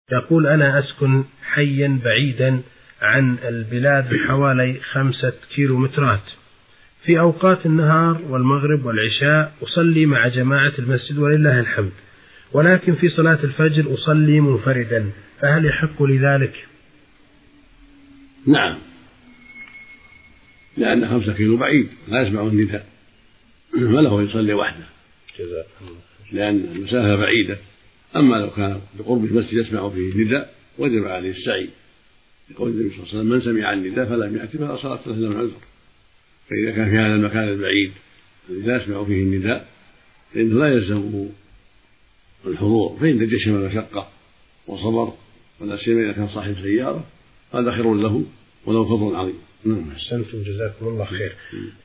يقول: أنا أسكن حيا بعيدا عن البلاد بحوالي 5 كيلومترات. في أوقات النهار والمغرب والعشاء أصلي مع جماعة المسجد ولله الحمد، ولكن في صلاة الفجر أصلي منفردا، فهل يحق لي ذلك؟ نعم، لأن 5 كيلو بعيد لا يسمع النداء، فله يصلي وحده لأن المسافة بعيدة. أما لو كان بقرب المسجد يسمع فيه النداء وجب عليه السعي، يقول النبي صلى الله عليه وسلم: من سمع النداء فلم يأت فلا صلاة له من عذر. فإذا كان في هذا المكان البعيد الذي لا يسمع فيه النداء فإنه لا يلزمه الحضور، فإن تجشم المشقة وصبر، ولا سيما إذا كان صاحب سيارة هذا خير له ولو فضل عظيم. أحسنتم، جزاكم الله خير.